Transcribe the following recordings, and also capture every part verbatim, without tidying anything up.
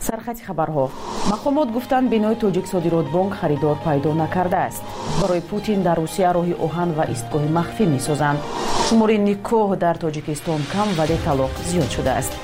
сархати хабарҳо. мақомот гуфтанд бинои Тоҷиксодиротбонк харидор пайдо накардааст. барои Путин дар Русия роҳи оҳан ва истгоҳи махфӣ месозанд. шумори никоҳ дар Тоҷикистон кам, вале талоқ зиёд шудааст.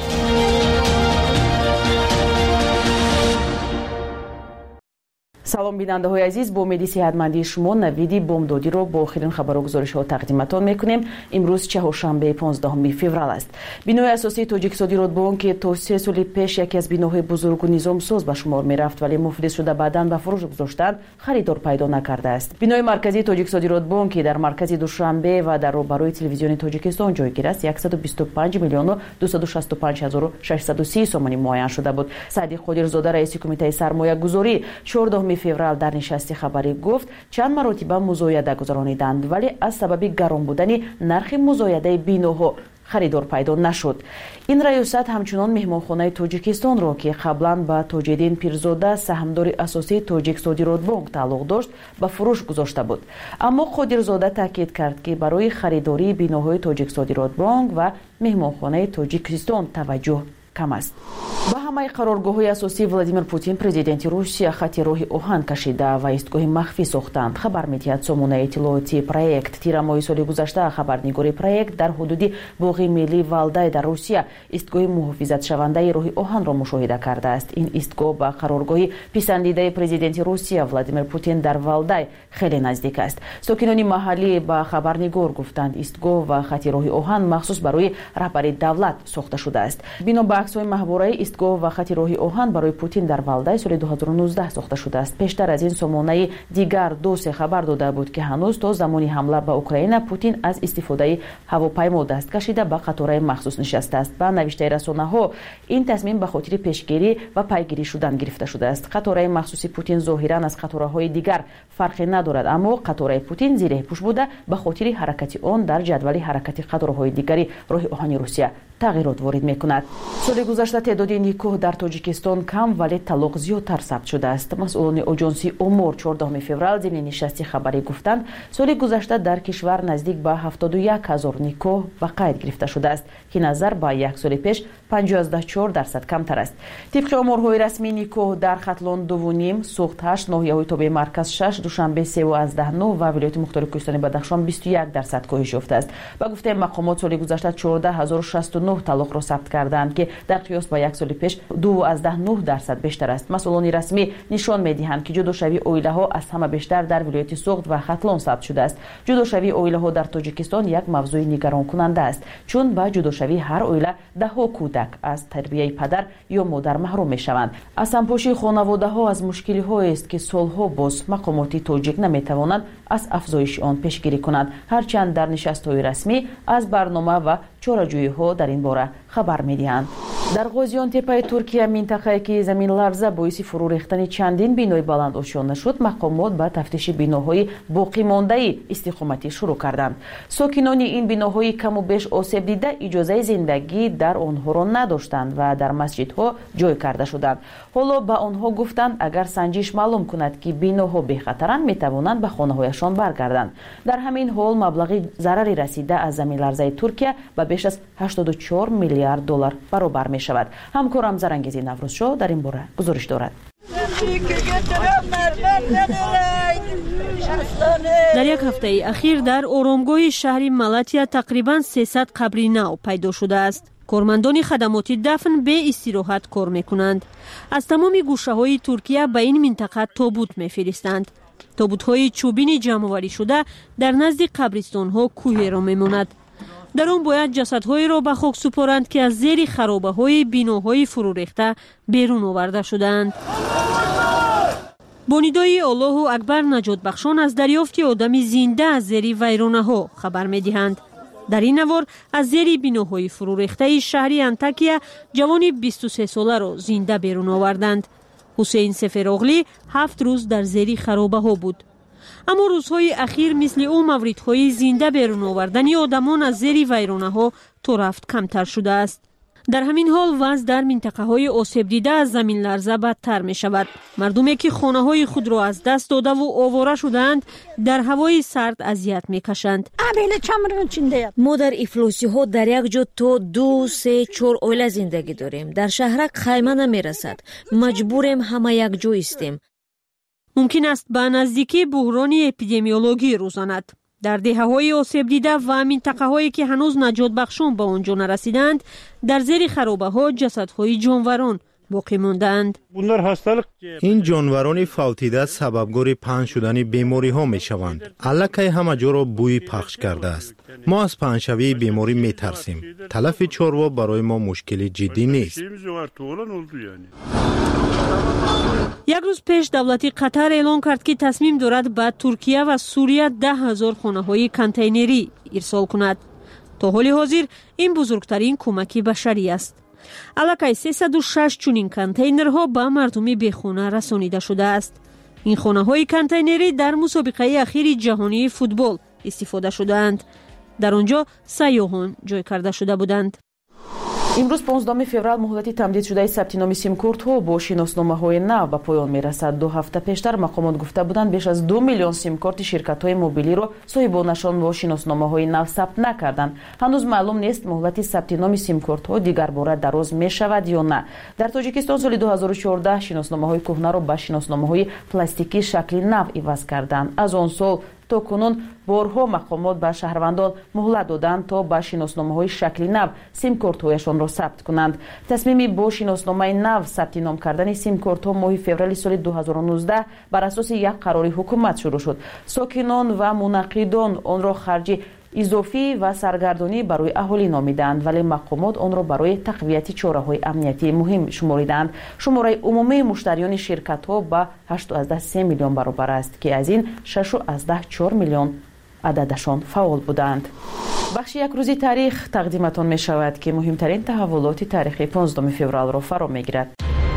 салом бинандаҳои азиз, бо умеди сеҳатмандии шумо навиди бомдодиро бо охирин хабару гузоришҳо тақдиматон мекунем. имрӯз чаҳоршанбе понздаҳуми феврал аст. бинои асосии Тоҷиксодиротбонк ки то се соли пеш яке аз биноҳои бузургу низомсоз ба шумор мерафт, вале муфлис шуда баъдан ба фурӯш гузоштанд, харидор пайдо накардааст. бинои марказии Тоҷиксодиротбонк ки дар маркази Душанбе ва дар рӯбарои телевизиони Тоҷикистон ҷойгир аст, яксаду бисту панҷ миллиону дусаду шасту панҷ ҳазору шашсаду си сомонӣ муайян шуда буд. Саъди Қодирзода, раиси кумитаи сармоягузорӣ, чордаҳуми феврал дар нишасти хабарӣ гуфт, чанд маротиба музояда гузарониданд, вале аз сабаби гарон будани нархи музоядаи биноҳо харидор пайдо нашуд. ин раёсат ҳамчунон меҳмонхонаи Тоҷикистонро ки қаблан ба Тоҷиддин Пирзода, саҳмдори асосии Тоҷиксодиротбонк тааллуқ дошт, ба фурӯш гузошта буд. аммо Қодирзода таъкид кард ки барои харидории биноҳои Тоҷиксодиротбонк ва меҳмонхонаи Тоҷикистон таваҷҷӯҳ кам аст. ба ҳамаи қароргоҳҳои асосии Владимир Путин президенти Русия хати роҳи оҳан кашида ва истгоҳи махфӣ сохтанд. хабар медиҳад сомонаи иттилооти проект. тира моҳи соли гузашта хабарнигори проект дар ҳудуди боғи миллии Валдай дар Русия истгоҳи муҳофизатшавандаи роҳи оҳанро мушоҳида кардааст. ин истгоҳ ба қароргоҳи писандидаи президенти Русия Владимир Путин дар Валдай хеле наздик аст. сокинони маҳаллӣ ба хабарнигор гуфтанд, истгоҳ ва хати роҳи оҳан махсус барои раҳбари давлат сохта шудааст. бино ба аксҳои маҳвораи истгоҳ ва хати роҳи оҳан барои Путин дар Валдай соли дуҳазору нуздаҳ сохта шудааст. пештар аз ин сомонаи дигар досе хабар дода буд ки ҳанӯз то замони ҳамла ба Украина Путин аз истифодаи ҳавопаймо даст кашида ба қатораи махсус нишастааст. ба навиштаи расонаҳо, ин тасмим ба хотири пешгирӣ ва пайгирӣ шудан гирифта шудааст. қатораи махсуси Путин зоҳиран аз қатораҳои дигар фарқе надорад, аммо қатораи Путин зирепӯш буда ба хотири ҳаракати он дар ҷадвали ҳаракати қатораҳои дигари роҳи оҳани Русия тағйирот ворид мекунад. соли гузашта теъдоди никоҳ дар Тоҷикистон кам, вале талоқ зиёдтар сабт шудааст. масъулони оҷонси Омор чордаҳуми феврал зимни нишасти хабарӣ гуфтанд, соли гузашта дар кишвар наздик ба ҳафтоду як ҳазор никоҳ ва қайд гирифта шудааст, ки назар ба як соли пеш панҷоҳ чор дарсад камтар аст. тибқи оморҳои расмӣ никоҳ дар Хатлон дувуним, Суғд ҳашт, Ноҳияҳои Тобеи Марказ шаш, Душанбе се аздаҳ нӯҳ ва вилояти мухтори Кӯҳистони Бадахшон бисту як дарсад коҳиш ёфтааст. ба гуфтаи мақомот соли гузашта чордаҳ ҳазору шасту нӯҳ талоқро сабт карданд, ки дар қиёс ба як соли пеш ду аздаҳ нӯҳ дарсад бештар аст. масъулони расмӣ нишон медиҳанд, ки ҷудошавии оилаҳо аз ҳама бештар дар вилояти Суғд ва Хатлон сабт шудааст. ҷудошавии оилаҳо дар Тоҷикистон як мавзӯи нигаронкунанда аст, чун ба ҷудошавии ҳар оила даҳҳо кӯдак аз тарбияи падар ё модар маҳрум мешаванд. аз сампошии хонаводаҳо аз мушкилиҳоест, ки солҳо боз мақомоти тоҷик наметавонанд аз афзоиши он пешгирӣ кунанд, ҳарчанд дар нишастҳои расмӣ аз барнома ва чораҷӯиҳо дар ин бора хабар медиҳанд. дар Ғозионтепаи Туркия, минтақае ки заминларза боиси фурӯ рехтани чандин бинои баланд ошёна шуд, мақомот ба тафтиши биноҳои боқимондаи истиқоматӣ шурӯъ карданд. сокинони ин биноҳои каму беш осеб дида иҷозаи зиндагӣ дар онҳоро надоштанд ва дар масҷидҳо ҷой карда шуданд. ҳоло ба онҳо гуфтанд, агар санҷиш маълум кунад ки биноҳо бехатаранд, метавонанд ба хонаҳояшон баргарданд. дар ҳамин ҳол маблағи зарари расида аз заминларзаи Туркия ба беш аз ҳаштоду чор миллиард доллар баробар мешавад. ҳамкорам Зарангези Наврӯзшоҳ дар ин бора гузориш дорад. дар як ҳафтаи ахир дар оромгоҳи шаҳри Малатия тақрибан сесад қабри нав пайдо шудааст. кормандони хадамоти дафн бе истироҳат кор мекунанд. аз тамоми гӯшаҳои Туркия ба ин минтақа тобут мефиристанд. тобутҳои чӯбини ҷамъоварӣшуда дар назди қабристонҳо кӯҳеро мемонад. дар он бояд ҷасадҳоеро ба хок супоранд, ки аз зери харобаҳои биноҳои фурӯрехта берун оварда шудаанд. бо нидои Аллоҳу акбар наҷотбахшон аз дарёфти одами зинда аз зери вайронаҳо хабар медиҳанд. дар ин навор аз зери биноҳои фурӯрехтаи шаҳри Антакия ҷавони бисту се соларо зинда берун оварданд. ҳусейн Сефероғлӣ ҳафт рӯз дар зери харобаҳо буд. аммо рӯзҳои ахир мисли ӯ мавридҳои зинда берун овардани одамон аз зери вайронаҳо то рафт камтар шудааст. در همین حال وضع در منطقه‌های آسیب دیده از زمین لرزه بدتر می‌شود. مردمی که خانه‌های خود را از دست داده و آواره شدند در هوای سرد اذیت می‌کشند. ما در افلاسی‌ها در یک جا تا دو سه چهار اوله زندگی داریم. در شهرک خیمه نمی‌رسد. مجبوریم همه یک جا استیم. ممکن است به نزدیکی بحران اپیدمیولوژی روز آمد. در دهه‌های آسیب دیده و منطقه‌هایی که هنوز نجات بخشان به آنجا نرسیدند در زیر خرابه‌ها جسدهای جانوران باقی ماندند. این جانوران فوتیده سببگار پهن شدن بیماری ها می شوند. الکی همه جا را بوی پخش کرده است. ما از پهنشوی بیماری می ترسیم. تلف چاروا برای ما مشکلی جدی نیست. یک روز پیش دولت قطر اعلام کرد که تصمیم دارد به ترکیه و سوریه ده هزار خانه‌های کانتینری ارسال کند. تا حال حاضر این بزرگترین کمک بشری است. الکی سیصد و شش چنین کانتینرها به مردم بیخانه رسانیده شده است. این خانه‌های کانتینری در مسابقه اخیر جهانی فوتبال استفاده شدند. در آنجا سیاحان جای کرده شده بودند. امروز پانزدهم فеврал مهلتی تمدید شده ثبت نام سیم-کارت‌ها با شناسنامه‌های نو به پایان می‌رسد. دو هفته پیشتر مقامات گفته بودند بیش از دو میلیون سیم-کارت شرکت‌های موبیلی را صاحبانشان با شناسنامه‌های نو ثبت نکردند. هنوز معلوم نیست مهلت ثبت نام سیم-کارت‌ها دیگر باره دراز می‌شود یا نه. در تاجیکستان سال دو هزار و چهارده شناسنامه‌های کهنه را به شناسنامه‌های پلاستیکی شکل نو عوض کردند. از آن سال تا کنون بارها مقامات به شهروندان مهلت دادند تا با شناسنامه‌های شکلی نو سیم کارت‌هایشان را ثبت کنند. تصمیم با شناسنامه نو ثبت نام کردن سیم کارت‌ها ماه فوریه سال دو هزار و نوزده بر اساس یک قرار حکومت شروع شد. ساکنان و منعقدان آن را خرج اضافی و سرگردانی برای اهالی نامیدند، ولی مقامات آن را برای تقویت چاره‌های امنیتی مهم شماریدند. شماره عمومی مشتریان شرکت‌ها به هشت و سه میلیون برابر است که از این شش و چهار میلیون عددشان فعال بودند. بخش یک روزی تاریخ تقدیمتان می شود که مهمترین تحولات تاریخی پانزدهم فوریه را فرا می گیرد.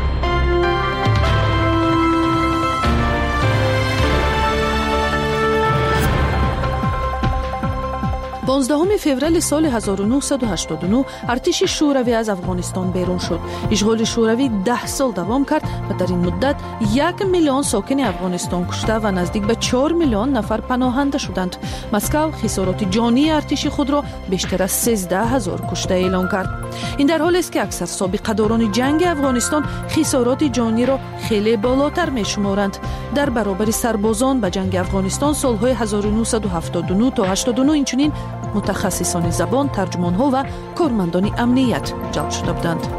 پانزدهم فوریه سال هزار و نهصد و هشتاد و نه ارتش شوروی از افغانستان بیرون شد. اشغال شوروی ده سال دوام کرد و در این مدت یک میلیون ساکن افغانستان کشته و نزدیک به چهار میلیون نفر پناهنده شدند. مسکو خسارات جانی ارتش خود را بیشتر از سیزده هزار کشته اعلام کرد. این در حالی است که اکثر سابقه‌داران جنگ افغانستان خسارات جانی را خیلی بالاتر می‌شمارند. در برابر سربازان به جنگ افغانستان سال‌های هزار و نهصد و هفتاد و نه تا هشتاد و نه اینچنین متخصصان زبان، ترجمان‌ها و کارمندان امنیت جلب شده بودند.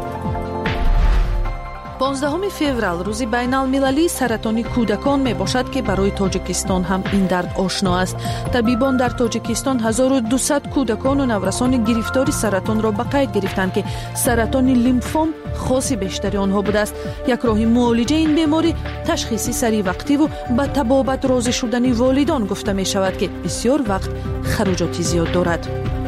پانزدهم فوریه روز بین المللی سرطان کودکان می باشد که برای تاجیکستان هم این درد آشنا است. طبیبان در تاجیکستان هزار و دویست کودکان و نورسان گرفتار سرطان را به قید گرفتند که سرطان لیمفوم خاص بیشتری آنها بوده است. یک راه معالجه این بیماری تشخیص سریع وقتی و به تبابت راضی شدن والدان گفته می شود که بسیار وقت خراجات زیاد دارد.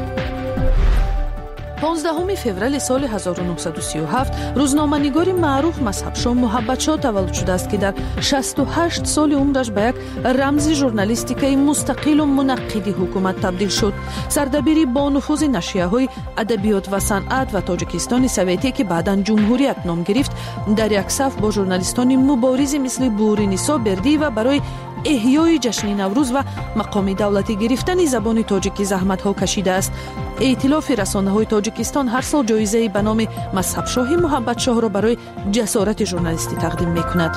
پانزدهم فوریه سال هزار و نهصد و سی و هفت روزنامه‌نگار معروف مذهب‌شاه محبت شاه تولد شده است که در شصت و هشت سال عمرش به یک رمز ژورنالیستیکی مستقل و منقد حکومت تبدیل شد. سردبیری با نفوذ نشریه‌های ادبیات و صنعت و تاجیکستان سوویتی که بعداً جمهوریت نام گرفت در یک صف با ژورنالیستان مبارز مثل بورینیسا بردی و برای احیای جشن نوروز و مقام دولتی گرفتن زبان تاجیکی زحمت‌ها کشیده است. ائتلاف رسانه‌های تاجیکستان هر سال جایزه به نام مذهب شاه محبت شاه را برای جسارت ژورنالیستی تقدیم می‌کند.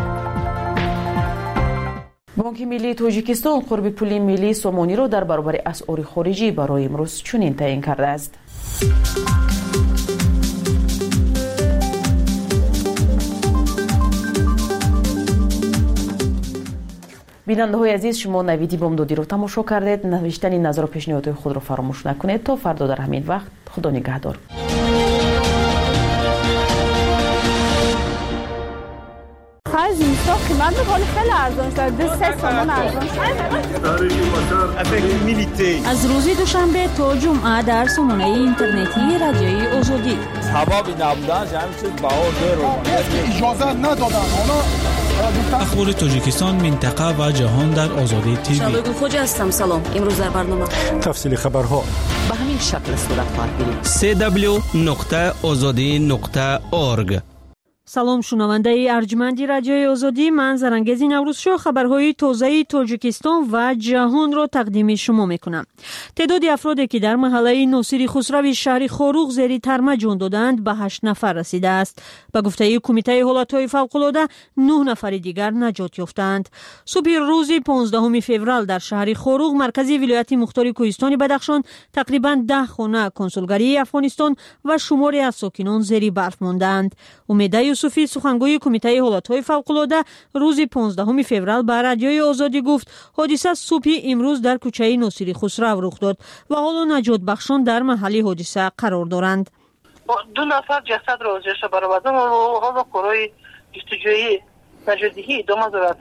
بانک ملی تاجیکستان قرب پول ملی سومانی را در برابر اسعار خارجی برای امروز چنین تعیین کرده است. بیننده های عزیز، شما نویدی بامدادی رو تماشا کردید. نوشتن نظر و پیشنهادات خود رو فراموش نکنید. تا فردا در همین وقت، خدا نگهدار. خیلی اینستا قیمت بخوری خیلی ارزان شد. دو سه سامان ارزان شد. از روز دوشنبه تا جمعه در سامانه اینترنتی رادیوی آزادی. سبابی نبودنش همین چیز بها زیرو. اجازه ندادن. اخبار تاجیکستان، منطقه و جهان در آزادی تیوی. شبگو خوج هستم. سلام. امروز در برنامه تفصیل خبرها. به همین شکل صورت خواهد گرفت. سی دبلیو نقطه آزادی نقطه اورگ. салом шунавандаи арҷманди радиои озодӣ, ман зарангези наврӯзшо хабарҳои тозаи тоҷикистон ва ҷаҳонро тақдими шумо мекунам. теъдоди афроде ки дар маҳаллаи носири хусрави шаҳри хоруғ зери тарма ҷон доданд ба ҳашт нафар расидааст. ба гуфтаи кумитаи ҳолатҳои фавқулода нӯҳ нафари дигар наҷот ёфтаанд. субҳи рӯзи понздаҳуми феврал дар шаҳри хоруғ, маркази вилояти мухтори кӯҳистони Бадахшон, тақрибан даҳ хона консулгарии Афғонистон ва шуморе аз сокинон зери барф мондаанд. умеда юсуфӣ, сухангӯи кумитаи ҳолатҳои фавқулода, рӯзи понздаҳуми феврал ба радиои озодӣ гуфт, ҳодиса субҳи имрӯз дар кӯчаи носири хусрав рух дод ва ҳоло наҷотбахшон дар маҳалли ҳодиса қарор доранд. ду нафар ҷасадро озёша баровардем ва ҳоло корои ҷустуҷӯи наҷотдиҳӣ идома дорад.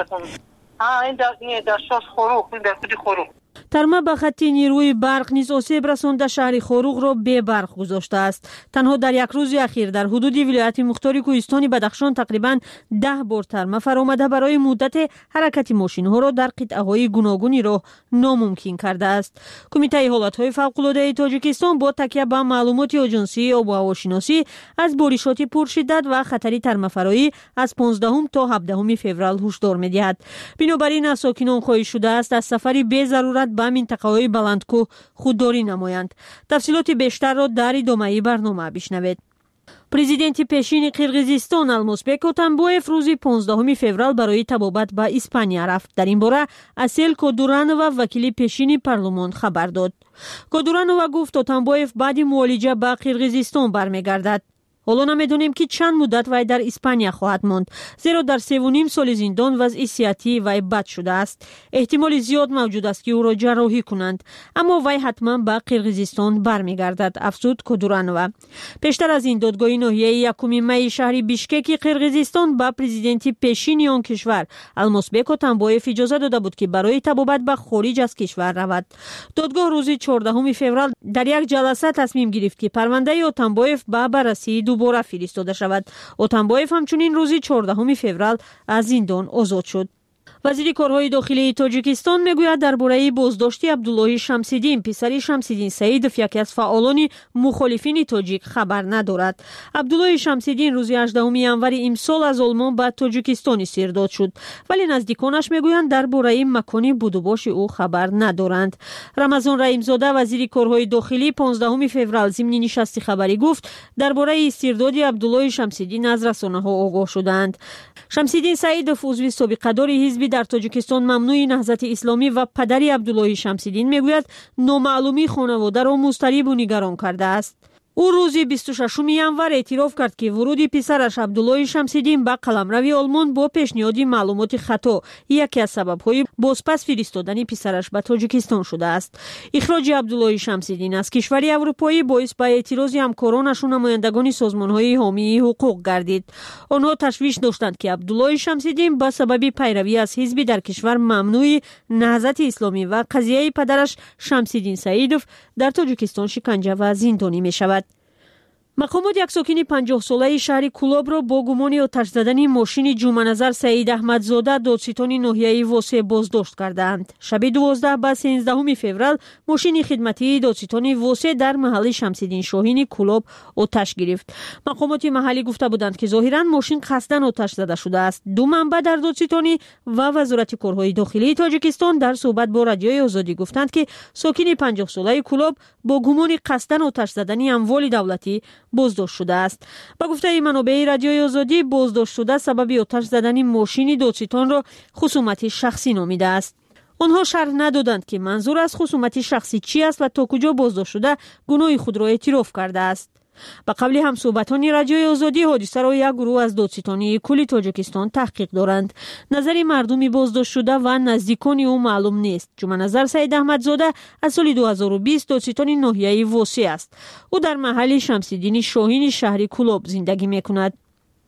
ин дар шош хоруғ, ин дар худи хоруғ. тарма ба хатти нирӯи барқ низ осеб расонда шаҳри хоруғро бебарқ гузоштааст. танҳо дар як рӯзи ахир дар ҳудуди вилояти мухтори кӯҳистони Бадахшон тақрибан даҳ бор тарма фаромада барои муддате ҳаракати мошинҳоро дар қитъаҳои гуногуни роҳ номумкин кардааст. кумитаи ҳолатҳои фавқулодаи Тоҷикистон бо такя ба маълумоти оҷонсии обу ҳавошиносӣ аз боришоти пуршиддат ва хатари тармафароӣ аз понздаҳум то ҳабдаҳуми феврал ҳушдор медиҳад. бинобар ин аз сокинон хоҳиш шудааст аз сафари безарурат ба минтақаҳои баландкӯҳ худдорӣ намоянд. тафсилоти бештарро дар идомаи барнома бишнавед. президенти пешини Қирғизистон Алмазбек Отамбоев рӯзи понздаҳуми феврал барои табобат ба Испания рафт. дар ин бора Асел Кодуранова, вакили пешини парлумон, хабар дод. Кодуранова гуфт Отамбоев баъди муолиҷа ба Қирғизистон бармегардад. ҳоло намедонем ки чанд муддат вай дар Испания хоҳад монд, зеро дар севуним соли зиндон вазъи сиҳатии вай бад шудааст. эҳтимоли зиёд мавҷуд аст ки ӯро ҷарроҳӣ кунанд, аммо вай ҳатман ба Қирғизистон бармегардад, афзуд Кодуранова. пештар аз ин додгоҳи ноҳияи якуми майи шаҳри Бишкеки Қирғизистон ба президенти пешини он кишвар Алмазбек Отамбоев иҷоза дода буд ки барои табобат ба хориҷ аз кишвар равад. додгоҳ рӯзи чордаҳуми феврал дар як ҷаласа тасмим гирифт ки парвандаи Отамбоев ба баррасии дубора фиристода шавад. Отамбоев ҳамчунин рӯзи чордаҳуми феврал аз зиндон озод шуд. вазири корҳои дохилии Тоҷикистон мегӯяд дар бораи боздошти Абдуллоҳи Шамсиддин, писари Шамсиддин Саидов, яке аз фаъолони мухолифини тоҷик, хабар надорад. Абдуллоҳи Шамсиддин рӯзи ҳаждаҳуми январи имсол аз Олмон ба Тоҷикистон истирдод шуд, вале наздиконаш мегӯянд дар бораи макони будубоши ӯ хабар надоранд. Рамазон Раимзода, вазири корҳои дохилӣ, понздаҳуми феврал зимни нишасти хабарӣ гуфт, дар бораи истирдоди Абдуллоҳи Шамсиддин аз расонаҳо огоҳ шуданд. Шамсиддин Саидов, узви собиқадори ҳизби дар Тоҷикистон мамнӯи наҳзати исломӣ ва падари Абдуллоҳи Шамсиддин мегӯяд номаълумӣ хонаводаро музтарибу нигарон кардааст. ӯ рӯзи бисту шашуми январ эътироф кард ки вуруди писараш Абдуллоҳи Шамсиддин ба қаламрави Олмон бо пешниҳоди маълумоти хато яке аз сабабҳои бозпас фиристодани писараш ба Тоҷикистон шудааст. ихроҷи Абдуллоҳи Шамсиддин аз кишвари аврупоӣ боис ба эътирози ҳамкоронашу намояндагони созмонҳои ҳомии ҳуқуқ гардид. онҳо ташвиш доштанд ки Абдуллоҳи Шамсиддин ба сабаби пайравӣ аз ҳизби дар кишвар мамнӯи наҳзати исломӣ ва қазияи падараш Шамсиддин Саидов дар Тоҷикистон шиканҷа ва зиндонӣ мешавад. мақомот як сокини панҷоҳсолаи шаҳри Кулобро бо гумони оташ задани мошини Ҷумъаназар Саидаҳмадзода додситони ноҳияи Восе боздошт кардаанд. шаби дувоздаҳ ба сенздаҳуми феврал мошини хидматии додситони Восе дар маҳалли Шамсиддин Шоҳини Кулоб оташ гирифт. мақомоти маҳаллӣ гуфта буданд ки зоҳиран мошин қасдан оташ зада шудааст. ду манбаъ дар додситонӣ ва вазорати корҳои дохилии Тоҷикистон дар суҳбат бо радиои Озодӣ гуфтанд ки сокини панҷоҳсолаи Кулоб бо гумони қасдан оташ задани амволи давлатӣ боздошт шудааст. ба гуфтаи манобеи радиои Озодӣ, боздоштшуда сабаби оташ задани мошини додситонро хусумати шахсӣ номидааст. онҳо шарҳ надоданд ки манзур аз хусумати шахсӣ чӣ аст ва то куҷо боздоштшуда гуноҳи худро эътироф кардааст. ба қавли ҳамсуҳбатони радиои Озодӣ, ҳодисаро як гурӯҳ аз додситонии кули Тоҷикистон таҳқиқ доранд. назари мардуми боздоштшуда ва наздикони ӯ маълум нест. Ҷумъаназар Саидаҳмадзода аз соли ду ҳазору бист додситони ноҳияи Восе аст. ӯ дар маҳалли Шамсиддини Шоҳини шаҳри Кулоб зиндагӣ мекунад.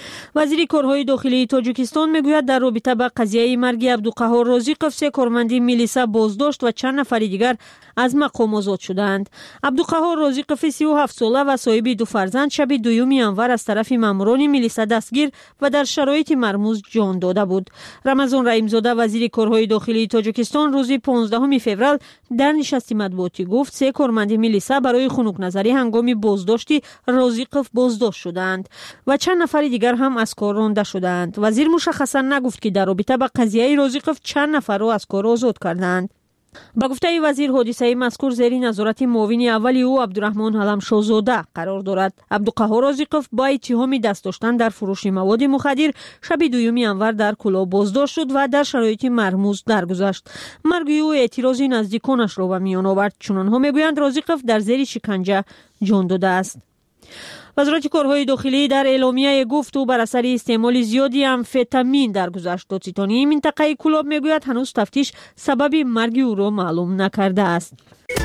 وزیر کارهای داخلی تاجیکستان میگوید در رابطه با قضیه مرگ عبدالقهار رازیقов سه کارمند میلیسا بازداشت و چند نفر دیگر از مقام آزاد شدند. عبدالقهار رازیقov سی و هفت ساله و صاحب دو فرزند شب دوم ینور از طرف ماموران میلیسا دستگیر و در شرایط مرموز جان داده بود. رمضان رحیمزاده وزیر کارهای داخلی تاجیکستان روز پانزدهم فوریه در نشست مطبوعاتی گفت سه کارمند میلیسا برای خنک نظری هنگام بازداشتی رازیقov بازداشت شدند و چند نفر دیگر هم از کار رانده شدند. وزیر مشخصا نگفت که در رابطه با قضیه رازیقov چند نفر را از کار آزاد کردند. با گفته وزیر حادثه مذکور زیر نظارت معاون اول او عبدالرحمن علم شاهزاده قرار دارد. عبدالقهار رازیقov با اتهام دست داشتن در فروش مواد مخدر شب دوم ینور در کلاه بازداشت شد و در شرایط مرموز درگذشت. مرگ او اعتراض نزدیکانش را به میان آورد، چون آنها میگویند رازیقov در زیر شکنجه جان داده است. وزارت کارهای داخلی در اعلامیه گفت او بر اثر استعمال زیادی امفتامین درگذشت. دادستانی منطقه کلاب میگوید هنوز تفتیش سبب مرگ او را معلوم نکرده است.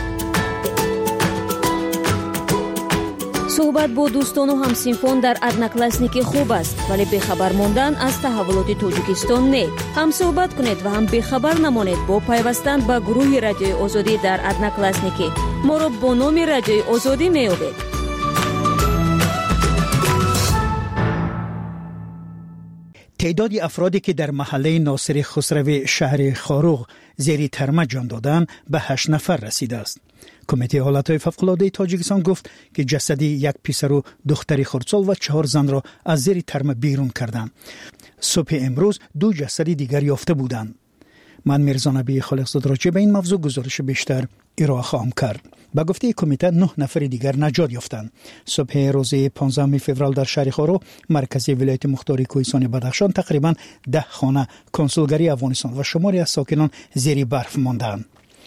صحبت با دوستان و همسنفان در ادناکلاسنیک خوب است، ولی بخبر ماندن از تحولات تاجیکستان نه. هم صحبت کنید و هم بخبر نمانید با پیوستن به گروه رادیوی آزادی در ادناکلاسنیک. ما را با نام رادیوی آزادی میابید. تعداد افرادی که در محله ناصر خسروی شهر خاروغ زیر ترمه جان دادند به هشت نفر رسیده است. کمیته حالتهای فوق‌العاده تاجیکستان گفت که جسد یک پسر و دختری خردسال و چهار زن را از زیر ترمه بیرون کردند. صبح امروز دو جسد دیگر یافته بودند. من میرزا نبی خالقزاده راجع به این موضوع گزارش بیشتر ارائه خواهم کرد. با گفته کمیته نه نفر دیگر نجات یافتند. صبح روز پانزدهم فوریه در شهر خارو مرکزی ولایت مختار کوهستان بدخشان تقریبا ده خانه کنسولگری افغانستان و شماری از ساکنان زیر برف ماندند.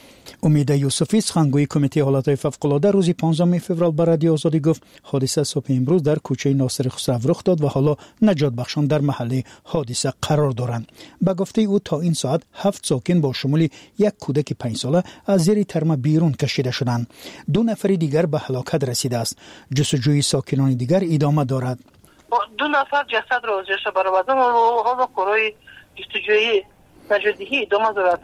امید یوسفی سخنگوی کمیته حالتهای فوق‌العاده روز پانزدهم فوریه بر رادیو آزادی گفت حادثه صبح امروز در کوچه ناصر خسرو رخ داد و حالا نجات بخشان در محل حادثه قرار دارند. با گفته او تا این ساعت هفت ساکن با شمول یک کودک پنج ساله از زیر ترمه بیرون کشیده شدند. دو نفر دیگر به هلاکت رسیده است. جستجوی ساکنان دیگر ادامه دارد. دو نفر جسد را ازش برآوردن و حالا کارهای جستجویی نجاتدهی ادامه دارد.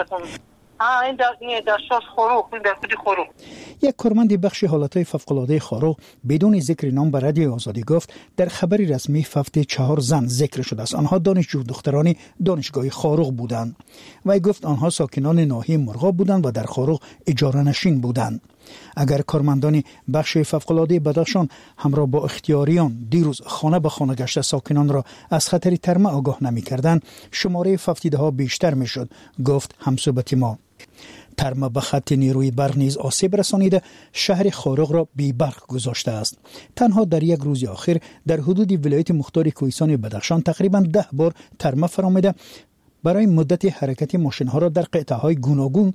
این در این در شاش خاروغ این در خود خاروغ یک کارمند بخش حالتهای فوق‌العاده خاروغ بدون ذکر نام به رادیو آزادی گفت در خبری رسمی فقط چهار زن ذکر شده است. آنها دانشجو دختران دانشگاه خاروغ بودند. وی گفت آنها ساکنان ناحیه مرغاب بودند و در خاروغ اجاره نشین بودند. اگر کارمندان بخش فوق‌العاده بدخشان همراه با اختیاریان دیروز خانه به خانه گشته ساکنان را از خطر ترمه آگاه نمی‌کردند، شماره ففتیده ها بیشتر میشد، گفت همصحبت ما. ترمه به خط نیروی برق نیز آسیب رسانیده شهر خاروغ را بی برق گذاشته است. تنها در یک روز اخیر در حدود ولایت مختار کوهستان بدخشان تقریبا ده بار ترمه فرآمده برای مدت حرکت ماشین ها را در قطعه های گوناگون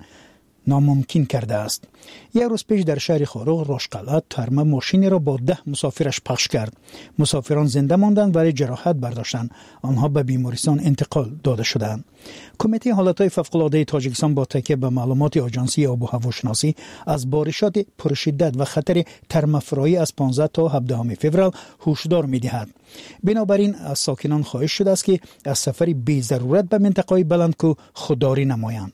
ناممکن کرده است. یک روز پیش در شهر خاروغ راشقلعه ترمه ماشینی را با ده مسافرش پخش کرد. مسافران زنده ماندند ولی جراحت برداشتند. آنها به بیمارستان انتقال داده شدند. کمیته حالتهای فوق‌العاده تاجیکستان با تکیه به معلومات آژانسی آب و هواشناسی از بارشات پرشدت و خطر ترمه‌فرایی از پانزده تا هفدهم فوریه هشدار می‌دهد. بنابراین از ساکنان خواهش شده است که از سفر بی ضرورت به منطقه‌های بلندکوه خودداری نمایند.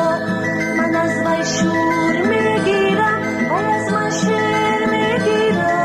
من از وی شور میگیرم و از من شعر میگیرم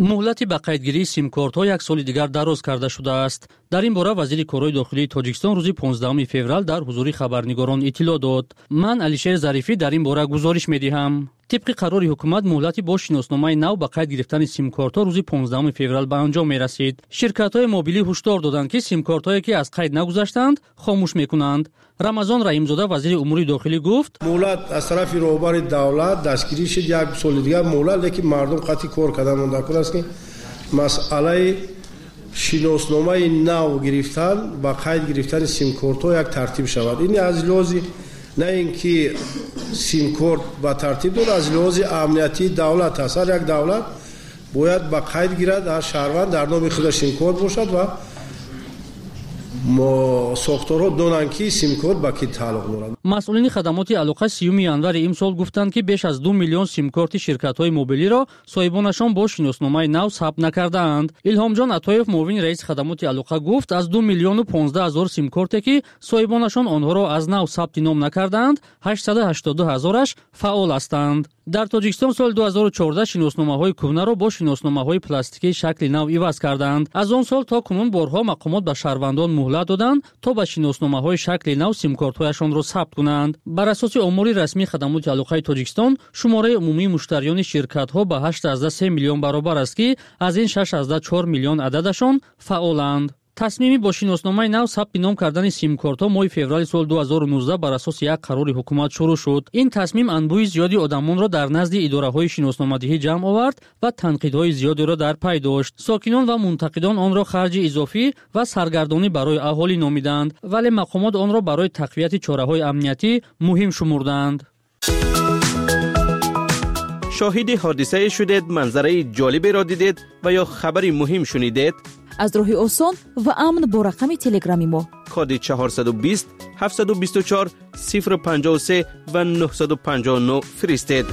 مهلت به قیدگیری سیم کارت ها یک سال دیگر دراز کرده شده است. در این باره وزیر کارهای داخلی تاجیکستان روز پانزدهم فوریه در حضور خبرنگاران اطلاع داد. من علیشیر ظریفی در این باره گزارش می‌دهم. طبق قرار حکومت مهلتی با شناسنامه نو به قید گرفتن سیم کارت ها روز پانزدهم فوریه به انجام می‌رسید. شرکت‌های موبیلی هشدار دادند که سیم کارت هایی که از قید نگذشتند خاموش می‌کنند. رمضان رحیمزاده وزیر امور داخلی گفت مهلت از طرف روبار دولت دستگیری شد یک سال دیگر مهلت لیکن مردم قطعی کار کردن مونده است که مسئله شناسنامه نو گرفتن با قید گرفتن سیم کارت ها یک ترتیب شود. این از لحاظ نه اینکه سیم کارت با ترتیب داره، از لحاظ امنیتی دولت است. هر یک دولت باید با قید گیرد هر شهروند در نام خود سیم کارت باشد و ما ساختارها دونن که سیم کارت با کی تعلق دارد. مسئولین خدمات علاقه سیوم ینور امسال گفتند که بیش از دو میلیون سیم کارت شرکت‌های موبیلی را صاحبانشان با شناسنامه نو ثبت نکردند. الهام جان عطایف معاون رئیس خدمات علاقه گفت از دو میلیون و پانزده هزار سیم کارتی که صاحبانشان آنها را از نو ثبت نام نکردند هشتصد و هشتاد و دو هزارش فعال هستند. در تاجیکستان سال دو هزار و چهارده شناسنامه‌های کهنه را با شناسنامه‌های پلاستیکی شکل نو عوض کردند. از آن سال تا کنون بارها مقامات به شهروندان مهلت دادند تا به شناسنامه‌های شکل نو سیم کارت‌هایشان را ثبت کنند. بر اساس آمار رسمی خدمات علاقه تاجیکستان شماره عمومی مشتریان شرکت‌ها به هشت ممیز سه میلیون برابر است که از این شش ممیز چهار میلیون عددشان فعالند. تصمیمی با شناسنامه نو ثبت نام کردن سیم کارت ها ماه فوریه سال دو هزار و نوزده بر اساس یک قرار حکومت شروع شد. این تصمیم انبوه زیادی آدمان را در نزد اداره‌های شناسنامه‌دهی جمع آورد و تنقیدهای زیادی را در پی داشت. ساکنان و منتقدان آن را خرج اضافی و سرگردانی برای اهالی نامیدند، ولی مقامات آن را برای تقویت چاره‌های امنیتی مهم شمردند. شاهد حادثه شدید، منظره جالبی را دیدید و یا خبری مهم شنیدید؟ از راه آسان و امن با رقم تلگرامی ما کد چهارصد و بیست هفتصد و بیست و چهار صفر پنجاه و سه و نهصد و پنجاه و نه فرستید.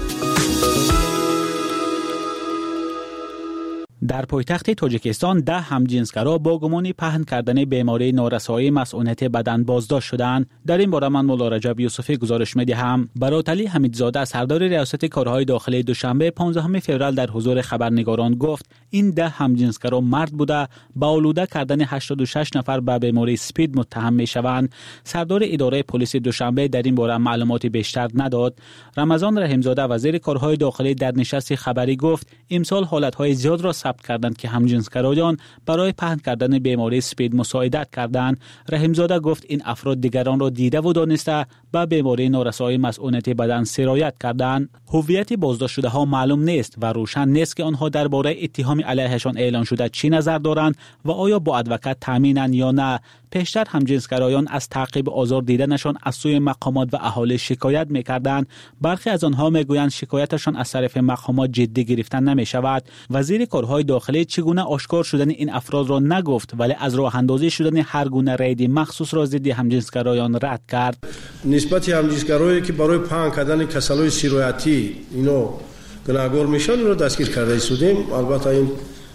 در پایتخت تاجیکستان ده همجنسگرا با گمان پهن کردن بیماری نارسایی مسئولیت بدن بازداشت شدند. در این باره من مولا رجب یوسفی گزارش می‌دهم. براتعلی حمیدزاده سردار ریاست کارهای داخلی دوشنبه پانزدهم فوریه در حضور خبرنگاران گفت این ده همجنسگرا مرد بوده با آلوده کردن هشتاد و شش نفر به بیماری اسپید متهم می‌شوند. سردار اداره پلیس دوشنبه در این باره معلومات بیشتر نداد. رمضان رحیمزاده وزیر کارهای داخلی در نشست خبری گفت امسال حالت‌های زیاد را ثبت کردند که همجنسگرایان برای پهن کردن بیماری اسپید مساعدت کردند. رحیمزاده گفت این افراد دیگران را دیده و دانسته به بیماری نارسایی مسئولیت بدن سرایت کردند. هویت بازداشت شده ها معلوم نیست و روشن نیست که آنها درباره اتهام علیهشان اعلان شده چی نظر دارند و آیا با ادوکت تامینند یا نه. پیشتر همجنسگرایان از تعقیب آزار دیدنشان از سوی مقامات و اهالی شکایت می‌کردند. برخی از آنها میگویند شکایتشان از طرف مقامات جدی گرفته نمی‌شود. وزیر کارهای داخلی چگونه آشکار شدن این افراد را نگفت، ولی از راه اندازی شدن هر گونه رید مخصوص را ضد همجنسگرایان رد کرد. نسبت همجنسگرایی که برای پهن کردن کسالای سرایتی اینو گناهکار میشن رو دستگیر کرده شدیم. البته این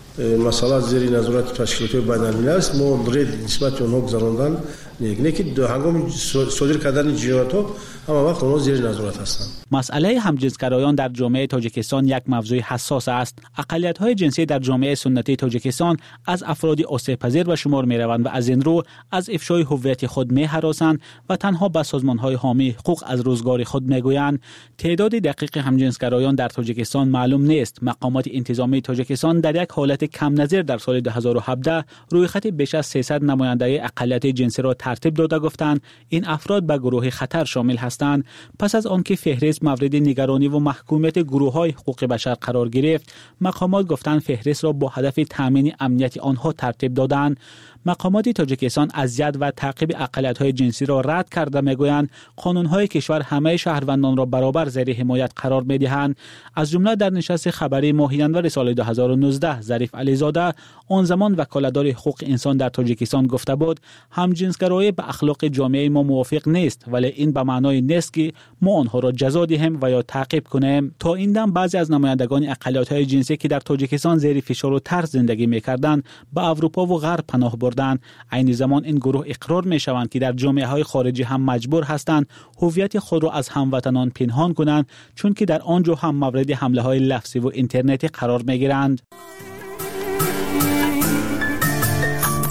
مسئله زیر نظارت تشکیلات بین‌المللی است. ما رید نسبت اونها گذراندن نه که دو هنگام صادر کردن جنایت‌ها همه وقت اونها زیر نظارت هستند. مسئله همجنسگرایان در جامعه تاجیکستان یک موضوع حساس است. اقلیت‌های جنسی در جامعه سنتی تاجیکستان از افرادی آسیب‌پذیر به شمار می‌روند و از این رو از افشای هویت خود می‌هراسند و تنها به سازمان‌های حامی حقوق از روزگار خود می‌گویند. تعداد دقیق همجنسگرایان در تاجیکستان معلوم نیست. مقامات انتظامی تاجیکستان در یک حالت کم نظیر در سال دو هزار و هفده رویخط بیش از سیصد نماینده اقلیت جنسی را ترتیب داده گفتند این افراد به گروه خطر شامل هستند. پس از آنکه فهرست مورد نگرانی و محکومیت گروه‌های حقوق بشر قرار گرفت، مقامات گفتند فهرست را با هدف تامین امنیت آنها ترتیب دادند. مقامات تاجیکستان اذیت و تعقیب اقلیت‌های جنسی را رد کرده میگویند قانون‌های کشور همه شهروندان را برابر زیر حمایت قرار می‌دهند. از جمله در نشست خبری ماه ژانویه سال دو هزار و نوزده ظریف علیزاده آن زمان وکالتدار حقوق انسان در تاجیکستان گفته بود همجنسگرایی به اخلاق جامعه ما موافق نیست، ولی این به معنای نیست که ما آنها را جزا دهیم و یا تعقیب کنیم. تا این دم بعضی از نمایندگان اقلیت‌های جنسی که در تاجیکستان زیر فشار و ترس زندگی می‌کردند به اروپا و غرب پناه بردند. عین زمان این گروه اقرار می‌شوند که در جامعه‌های خارجی هم مجبور هستند هویت خود را از هموطنان پنهان کنند، چون که در آنجا هم مورد حمله‌های لفظی و اینترنتی قرار می‌گیرند.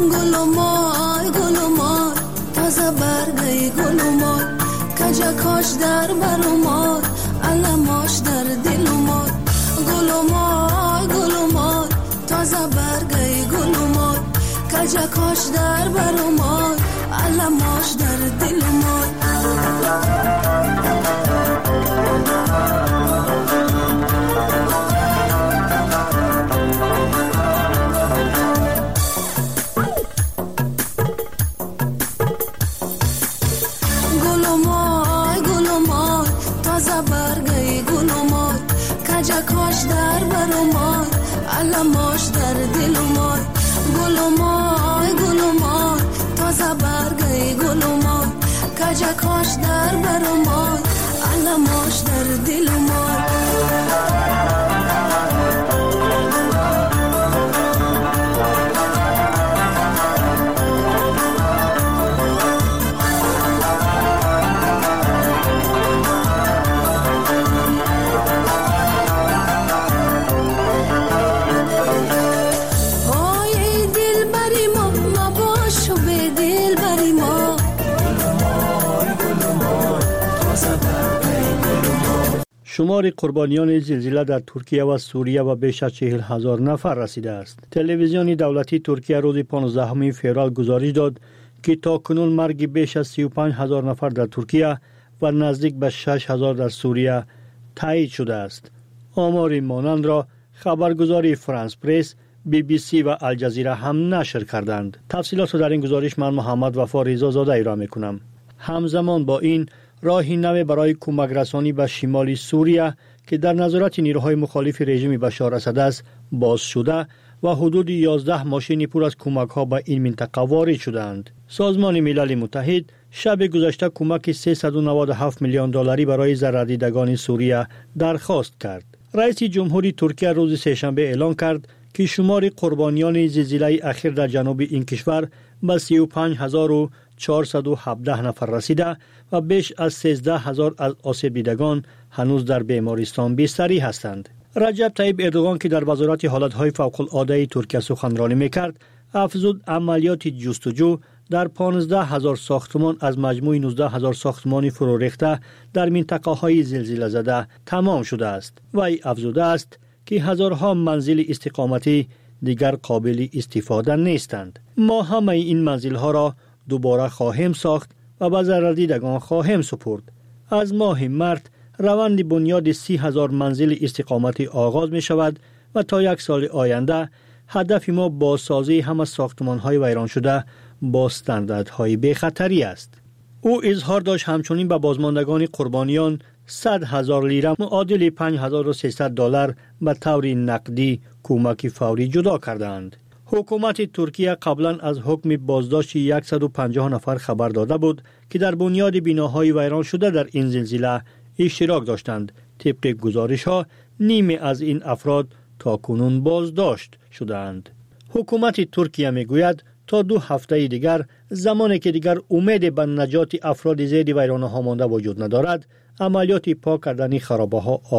گل و مای گل و مای تازه برگی گل و مای کجا کاش در بر و مای علماش در دل و مای گل و مای گل و مای تازه برگی گل و مای کجا کاش در بر و مای علماش در دل و مای کاش در بر و مای علماش در دل و مای گل و مای گل و مای تازه برگی گل و مای کجا کاش در بر و مای علماش در دل و مای شمار قربانیان زلزله در ترکیه و سوریه و بیش از چهل هزار نفر رسیده است. تلویزیون دولتی ترکیه روز پانزدهم فوریه گزارش داد که تا کنون مرگ بیش از سی و پنج هزار نفر در ترکیه و نزدیک به شش هزار در سوریه تایید شده است. آمار مانند را خبرگزاری فرانس پرس، بی بی سی و الجزیره هم نشر کردند. تفصیلات در این گزارش من محمد وفا رضا زاده ارائه می‌کنم. همزمان با این راهی نو برای کمک رسانی به شمال سوریه که در نظارت نیروهای مخالف رژیم بشار اسد است باز شده و حدود یازده ماشین پر از کمک ها به این منطقه وارد شدند. سازمان ملل متحد شب گذشته کمک سیصد و نود و هفت میلیون دلاری برای زره‌دیدگان سوریه درخواست کرد. رئیس جمهوری ترکیه روز سه‌شنبه اعلام کرد که شمار قربانیان زلزله اخیر در جنوب این کشور به سی و پنج هزار و چهارصد و هفده نفر رسیده و بیش از سیزده هزار از آسیب دیدگان هنوز در بیمارستان بستری هستند. رجب طیب اردوغان که در وزارت حالتهای فوق العاده ترکیه سخنرانی میکرد، افزود عملیات جستجو در پانزده هزار ساختمان از مجموع نوزده هزار ساختمان فرو ریخته در منطقه های زلزله زده تمام شده است. وی افزوده است که هزارها منزل استقامتی دیگر قابل استفاده نیستند. ما همه این منزل ها را دوباره خواهیم ساخت و به زره‌دیدگان خواهیم سپرد. از ماه مارس روند بنیاد سی هزار منزل استقامتی آغاز می شود و تا یک سال آینده هدف ما بازسازی همه ساختمان های ویران شده با استانداردهای بی‌خطری است. او اظهار داشت همچنین به بازماندگان قربانیان صد هزار لیره معادل پنج هزار و سیصد دلار به طور نقدی کمک فوری جدا کردند. حکومت ترکیه قبلا از حکم بازداشت صد و پنجاه نفر خبر داده بود که در بنیاد بناهای ویران شده در این زلزله اشتراک داشتند. طبق گزارش ها نیمی از این افراد تا کنون بازداشت شدند. حکومت ترکیه می گوید تا دو هفته دیگر زمانی که دیگر امید به نجات افراد زیر ویرانه ها مانده وجود ندارد، عملیات پاک کردن خرابه ها